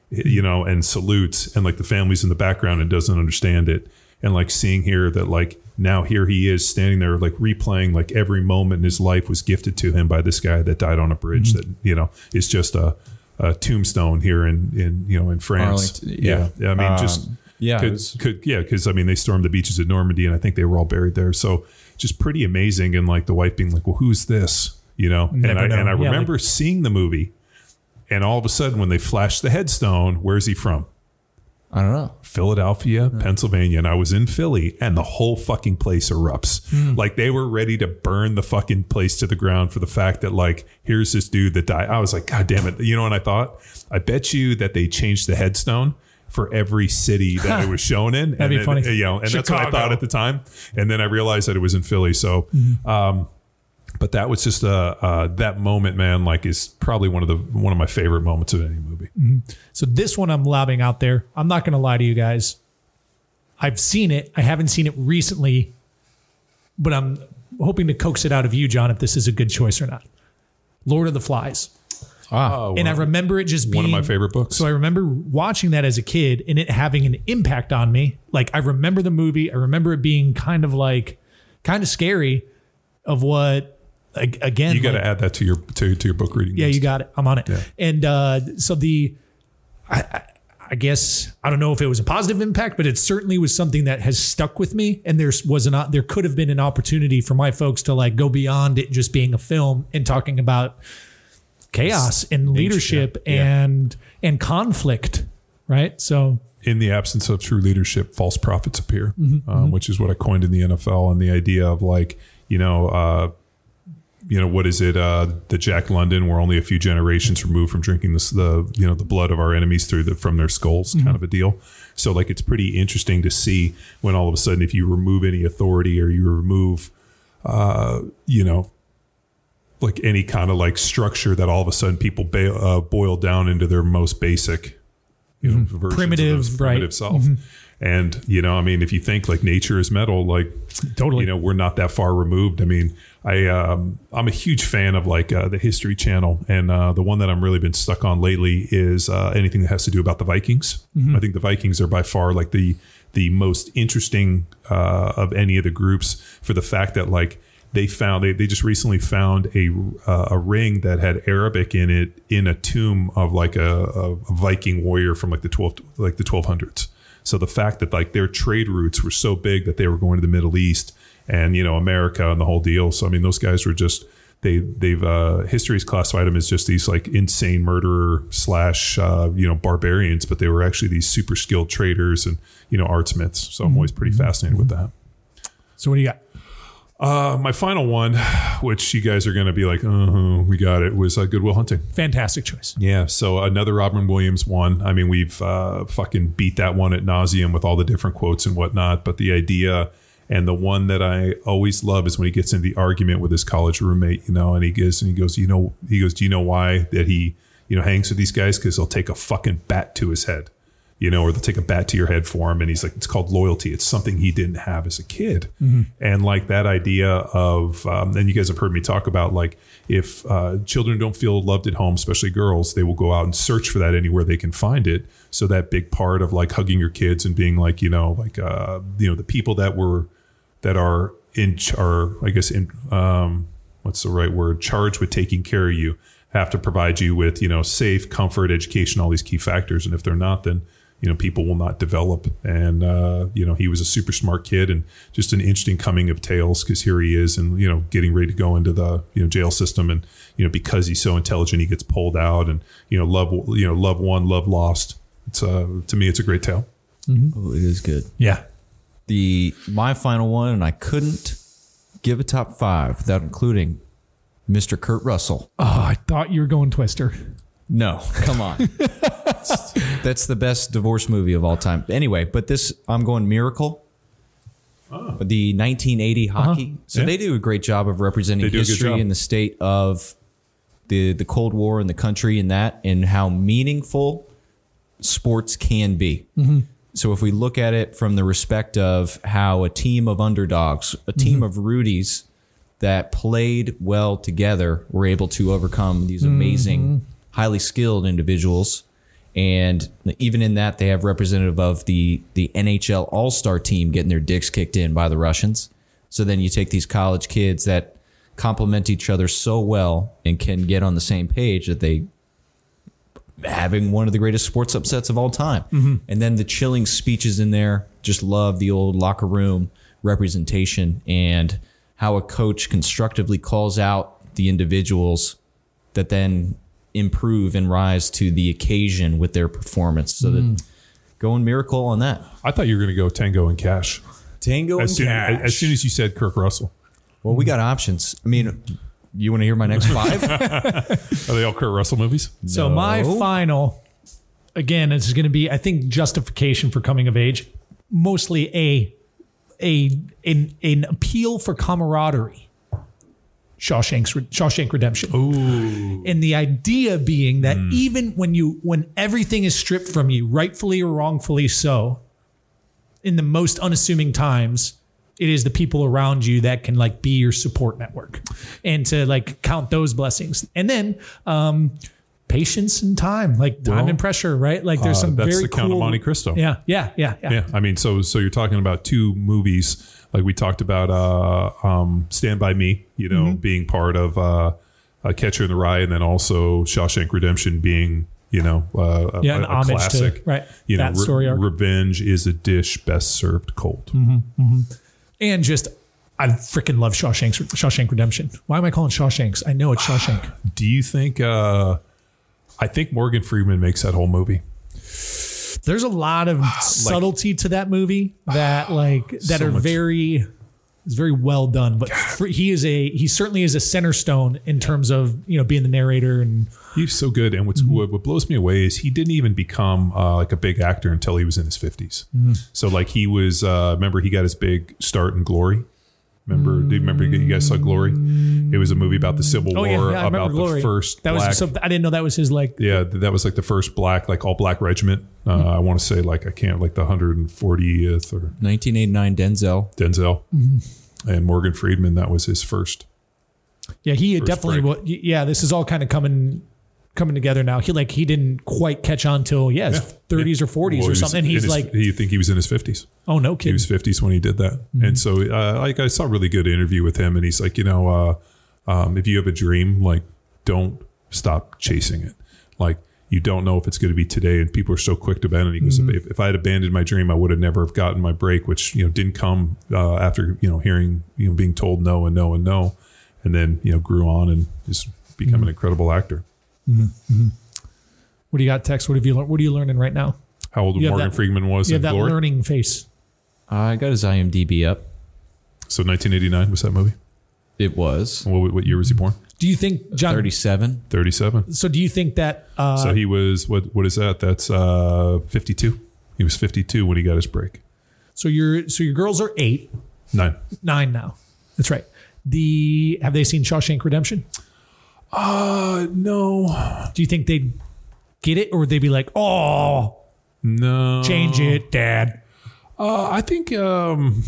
you know, and salutes, and like the family's in the background and doesn't understand it. And like seeing here that like now here he is standing there like replaying like every moment in his life was gifted to him by this guy that died on a bridge mm-hmm. that, you know, is just a, a tombstone here in, in, you know, in France. Arlington, yeah. yeah. I mean, um, just yeah, could, was, could, yeah. Cause I mean, they stormed the beaches of Normandy and I think they were all buried there. So just pretty amazing. And like the wife being like, well, who's this? You know? Never and I, know. and I Yeah, remember like, seeing the movie and all of a sudden when they flashed the headstone, where's he from? I don't know. Philadelphia, yeah. Pennsylvania. And I was in Philly and the whole fucking place erupts. Mm. Like they were ready to burn the fucking place to the ground for the fact that like, here's this dude that died. I was like, God damn it. You know what I thought? I bet you that they changed the headstone for every city that it was shown in. That'd and be then, funny. You know, and Chicago. that's what I thought at the time. And then I realized that it was in Philly. So, mm-hmm. um, but that was just uh, uh, that moment, man. Like, is probably one of the one of my favorite moments of any movie. Mm-hmm. So this one I'm lobbing out there. I'm not going to lie to you guys. I've seen it. I haven't seen it recently, but I'm hoping to coax it out of you, John, if this is a good choice or not. Lord of the Flies. Ah, and I remember it just being one of my favorite books. So I remember watching that as a kid and it having an impact on me. Like I remember the movie. I remember it being kind of like kind of scary of what. Again, you got to like, add that to your to, to your book reading. Yeah, list. you got it. I'm on it. Yeah. And uh, so the, I, I, I guess I don't know if it was a positive impact, but it certainly was something that has stuck with me. And there was an there could have been an opportunity for my folks to like go beyond it just being a film and talking about chaos and leadership yeah. Yeah. and and conflict, right? So. In the absence of true leadership, false prophets appear, mm-hmm, um, mm-hmm. which is what I coined in the N F L, and the idea of like you know. Uh, You know, what is it? Uh, the Jack London, we're only a few generations removed from drinking this, the you know the blood of our enemies through the from their skulls, mm-hmm. kind of a deal. So like it's pretty interesting to see when all of a sudden, if you remove any authority or you remove, uh, you know, like any kind of like structure, that all of a sudden people ba- uh, boil down into their most basic, you know, mm-hmm. primitive, of primitive right. self. Mm-hmm. And, you know, I mean, if you think like nature is metal, like totally, you know, we're not that far removed. I mean, I, um, I'm a huge fan of like uh, the History Channel. And uh, the one that I'm really been stuck on lately is uh, anything that has to do about the Vikings. Mm-hmm. I think the Vikings are by far like the, the most interesting uh, of any of the groups for the fact that like they found, they, they just recently found a, uh, a ring that had Arabic in it in a tomb of like a, a Viking warrior from like the twelve, like the twelve hundreds. So the fact that like their trade routes were so big that they were going to the Middle East and, you know, America and the whole deal. So, I mean, those guys were just, they, they've, uh, history's classified them as just these like insane murderer slash, uh, you know, barbarians, but they were actually these super skilled traders and, you know, artsmiths. So I'm always pretty fascinated with that. So what do you got? Uh, my final one, which you guys are going to be like, uh-huh, we got it, was uh, Good Will Hunting. Fantastic choice. Yeah, so another Robin Williams one. I mean, we've uh, fucking beat that one at nauseum with all the different quotes and whatnot, but the idea and the one that I always love is when he gets into the argument with his college roommate, you know, and he gives and he goes, you know, he goes, do you know why that he, you know, hangs with these guys? Because they'll take a fucking bat to his head. You know, or they'll take a bat to your head for him. And he's like, it's called loyalty. It's something he didn't have as a kid. Mm-hmm. And like that idea of, um, and you guys have heard me talk about like, if uh, children don't feel loved at home, especially girls, they will go out and search for that anywhere they can find it. So that big part of like hugging your kids and being like, you know, like, uh, you know, the people that were, that are in, are, I guess, in, um, what's the right word, charged with taking care of you, have to provide you with, you know, safe, comfort, education, all these key factors. And if they're not, then you know, people will not develop. And, uh, you know, he was a super smart kid and just an interesting coming of tales because here he is and, you know, getting ready to go into the, you know, jail system. And, you know, because he's so intelligent, he gets pulled out and, you know, love, you know, love won, love lost. It's uh, to me, it's a great tale. Mm-hmm. Oh, it is good. Yeah. The, my final one, and I couldn't give a top five without including Mister Kurt Russell. Oh, I thought you were going Twister. No, come on. That's the best divorce movie of all time. Anyway, but this, I'm going Miracle. Oh. The nineteen eighty hockey. Uh-huh. So yeah. They do a great job of representing history and the state of the, the Cold War and the country and that, and how meaningful sports can be. Mm-hmm. So if we look at it from the respect of how a team of underdogs, a team mm-hmm. of Rudies that played well together were able to overcome these amazing, mm-hmm. highly skilled individuals And even in that, they have representative of the, the N H L All-Star team getting their dicks kicked in by the Russians. So then you take these college kids that complement each other so well and can get on the same page that they having one of the greatest sports upsets of all time. Mm-hmm. And then the chilling speeches in there, just love the old locker room representation and how a coach constructively calls out the individuals that then improve and rise to the occasion with their performance. So mm. that going Miracle on that. I thought you were going to go Tango and Cash. Tango as and soon, Cash. As, as soon as you said Kirk Russell. Well, we got options. I mean, you want to hear my next five? Are they all Kurt Russell movies? So No. my final, again, this is going to be, I think, justification for coming of age. Mostly a, a an, an appeal for camaraderie. Shawshank's Shawshank Redemption. Ooh. And the idea being that mm. even when you when everything is stripped from you, rightfully or wrongfully so, in the most unassuming times, it is the people around you that can like be your support network and to like count those blessings. And then um, patience and time, like time Well, and pressure, right? Like there's uh, some that's very the cool. Count of Monte Cristo. Yeah, yeah, yeah, yeah. Yeah. I mean, so so you're talking about two movies like we talked about uh, um, Stand By Me, you know, mm-hmm. being part of uh, uh, Catcher in the Rye, and then also Shawshank Redemption being, you know, uh, yeah, a, an a homage classic. to right. You that know, re- story arc. Revenge is a dish best served cold. Mm-hmm, mm-hmm. And just, I freaking love Shawshank's Shawshank Redemption. Why am I calling Shawshanks? I know it's Shawshank. Do you think? Uh, I think Morgan Freeman makes that whole movie. There's a lot of subtlety to that movie that like that So are much. very is very well done. But for, he is a he certainly is a center stone in terms of, you know, being the narrator, and He's so good. And what's, mm-hmm. what, what blows me away is he didn't even become uh, like a big actor until he was in his fifties. Mm-hmm. So like he was, uh, remember he got his big start in Glory. Remember, mm-hmm. do you remember you guys saw Glory? It was a movie about the Civil oh, War, yeah, yeah, I about Glory. the first that black. was so I didn't know that was his like Yeah, that was like the first black, like all black regiment. Uh, mm-hmm. I want to say like, I can't, like the one hundred fortieth or nineteen eighty-nine Denzel. Denzel. Mm-hmm. And Morgan Freeman, that was his first. Yeah, he first definitely. break. Wa- yeah, this is all kind of coming coming together now. He like he didn't quite catch on till yeah, his Yeah. thirties Yeah. or forties Well, or he was something. in He's his- like, you think he was in his fifties? oh no He kidding. was fifties when he did that. Mm-hmm. And so uh, like I saw a really good interview with him, and he's like, you know, uh, um, if you have a dream, like don't stop chasing it. Like you don't know if it's going to be today, and people are so quick to abandon it. He goes, Mm-hmm. if, if I had abandoned my dream, I would have never have gotten my break, which, you know, didn't come uh, after, you know, hearing, you know, being told no and no and no, and then, you know, grew on and just become Mm-hmm. an incredible actor. Mm-hmm. What do you got, Tex? What have you learned? What are you learning right now? How old You have Morgan that- Freeman was You in have that Glory? learning face. I got his I M D B up. So nineteen eighty-nine was that movie? It was What, what year was he born? Do you think John? thirty-seven. thirty-seven. So do you think that? Uh, So he was, what? What is that? That's uh, fifty-two. He was fifty-two when he got his break. so your so your girls are eight, Nine. nine now. That's right. The have they seen Shawshank Redemption? Uh, no. Do you think they'd get it, or would they be like, oh, No. change it, Dad? Uh, I think, um,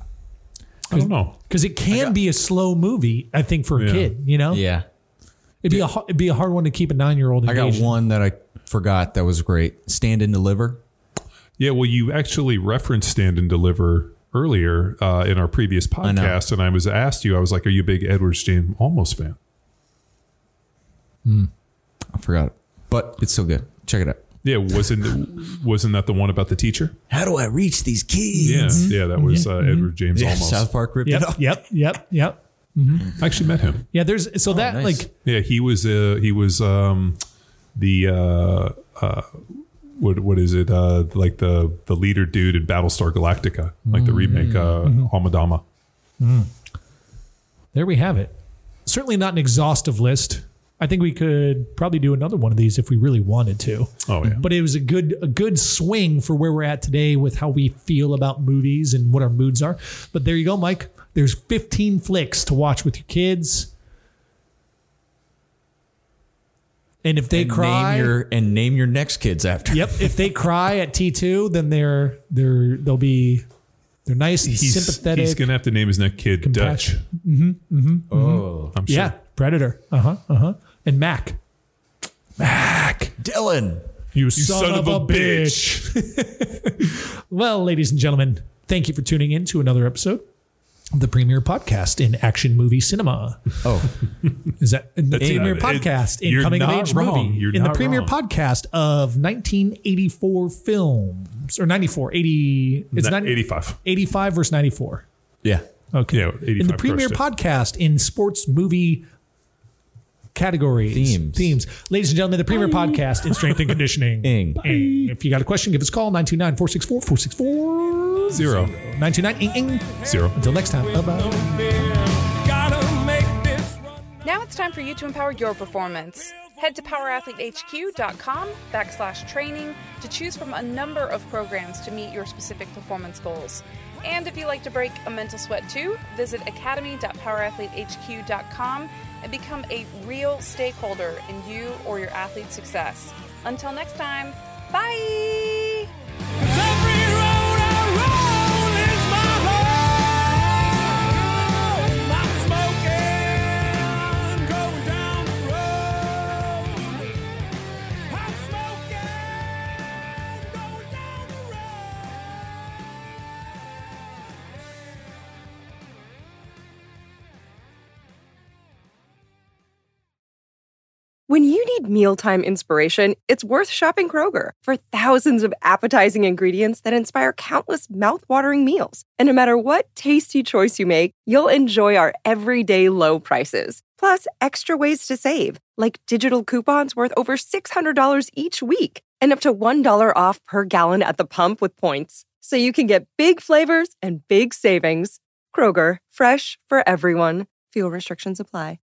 I don't know. Because it can be a slow movie, I think, for a Yeah. kid. You know, Yeah. it'd be a har- it'd be a hard one to keep a nine year old I got engaged. one that I forgot that was great. Stand and Deliver. Yeah, well, you actually referenced Stand and Deliver earlier uh, in our previous I know. podcast, and I was asked you, I was like, are you a big Edward James Olmos fan? I forgot it. But it's still good. Check it out. Yeah, wasn't wasn't that the one about the teacher? How do I reach these kids? Yeah, yeah, that was uh, Edward James Yeah, Olmos. South Park ripped it Yep, off. yep, yep, yep. I actually met him. Yeah, there's so that nice. like Yeah, he was uh, he was um, the uh, uh, what what is it uh, like the the leader dude in Battlestar Galactica, like the remake uh, Amadama. there we have it. Certainly not an exhaustive list. I think we could probably do another one of these if we really wanted to. Oh yeah, But it was a good a good swing for where we're at today with how we feel about movies and what our moods are. But there you go, Mike. There's fifteen flicks to watch with your kids. And if they and cry, name your and name your next kids after. yep, if they cry at T two, then they're they're they'll be they're nice and he's sympathetic. he's gonna have to name his next kid Dutch. compassion- Oh, I'm sure. Yeah, Predator. Uh huh. Uh huh. And Mac. Mac. Dylan. You son, of, a bitch. Well, ladies and gentlemen, thank you for tuning in to another episode of the premier podcast in action movie cinema. Oh, is that the That's premier not- podcast it- in you're coming of not age wrong. movie? You're in the not premier wrong. podcast of nineteen eighty-four films or ninety-four, eighty, it's Ni- ninety, eighty-five. eighty-five versus ninety-four. yeah. Okay. Yeah, eighty-five in the premier crushed it. podcast in sports movie categories. Themes. Themes. Ladies and gentlemen, the premier podcast in strength and conditioning. Ing. Ing. If you got a question, give us a call. nine two nine, four six four, four six four. Zero. nine two nine, ing, ing. Zero. Until next time. Bye-bye. Gotta make this run. Now it's time for you to empower your performance. Head to power athlete h q dot com backslash training to choose from a number of programs to meet your specific performance goals. And if you like to break a mental sweat too, visit academy dot power athlete h q dot com and become a real stakeholder in you or your athlete's success. Until next time, bye! 'Cause every road I roll is my home. I'm smoking, going down the road. I'm smoking, going down the road. When you need mealtime inspiration, it's worth shopping Kroger for thousands of appetizing ingredients that inspire countless mouthwatering meals. And no matter what tasty choice you make, you'll enjoy our everyday low prices. Plus, extra ways to save, like digital coupons worth over six hundred dollars each week and up to one dollar off per gallon at the pump with points. So you can get big flavors and big savings. Kroger, fresh for everyone. Fuel restrictions apply.